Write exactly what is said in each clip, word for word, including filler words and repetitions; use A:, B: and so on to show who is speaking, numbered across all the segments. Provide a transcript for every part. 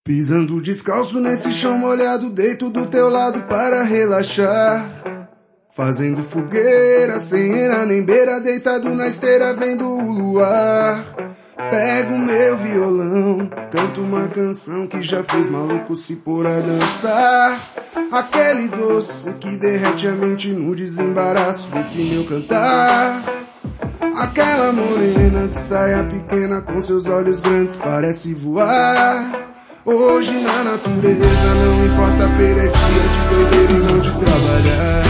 A: Pisando descalço nesse chão molhado, deito do teu lado para relaxar. Fazendo fogueira, sem era nem beira, deitado na esteira vendo o luar. Pego meu violão, canto uma canção que já fez maluco se pôr a dançar. Aquele doce que derrete a mente no desembaraço desse meu cantar. Aquela morena de saia pequena com seus olhos grandes parece voar. Hoje na natureza não importa, a feira é dia de doideira e não de trabalhar.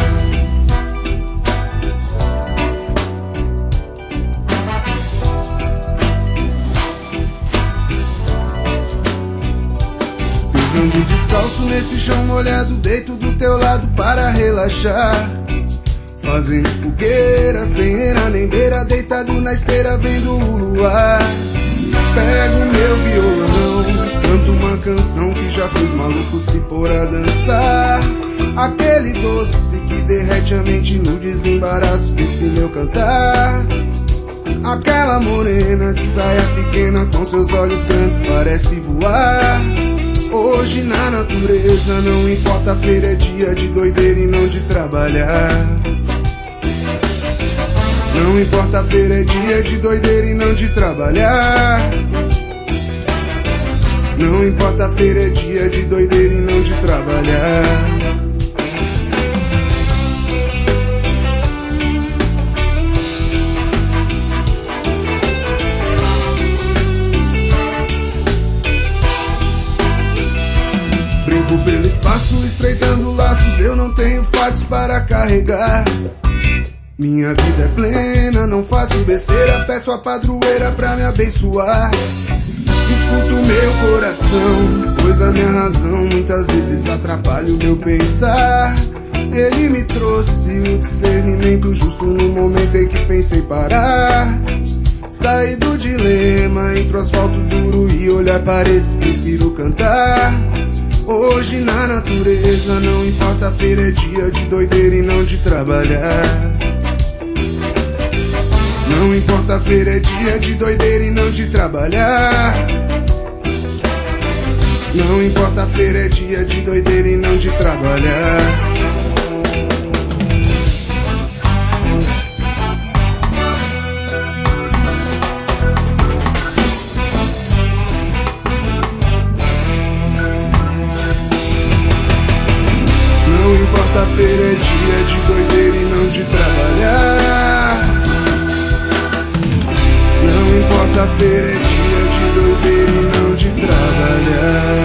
A: Pisando descalço nesse chão molhado, deito do teu lado para relaxar. Fazendo fogueira, sem era nem beira, deitado na esteira vendo o luar. Pego meu violão, canto uma canção que já fez maluco se pôr a dançar. Aquele doce que derrete a mente no desembaraço desse meu cantar. Aquela morena de saia pequena com seus olhos grandes parece voar. Hoje na natureza não importa, a feira é dia de doideira e não de trabalhar. Não importa, a feira é dia de doideira e não de trabalhar. Não importa, a feira é dia de doideira e não de trabalhar. Brinco pelo espaço, estreitando laços, eu não tenho fardos para carregar. Minha vida é plena, não faço besteira, peço a padroeira pra me abençoar. Escuto meu coração, pois a minha razão muitas vezes atrapalha o meu pensar. Ele me trouxe o discernimento justo no momento em que pensei parar. Saí do dilema entre o asfalto duro e olhar paredes, prefiro cantar. Hoje na natureza não importa, a feira é dia de doideira e não de trabalhar. Não importa, a feira é dia de doideira e não de trabalhar. Não importa, a feira é dia de doideira e não de trabalhar. Não importa, a feira é dia de doideira e não de trabalhar. Não importa, a feira é dia de doideira e não de trabalhar.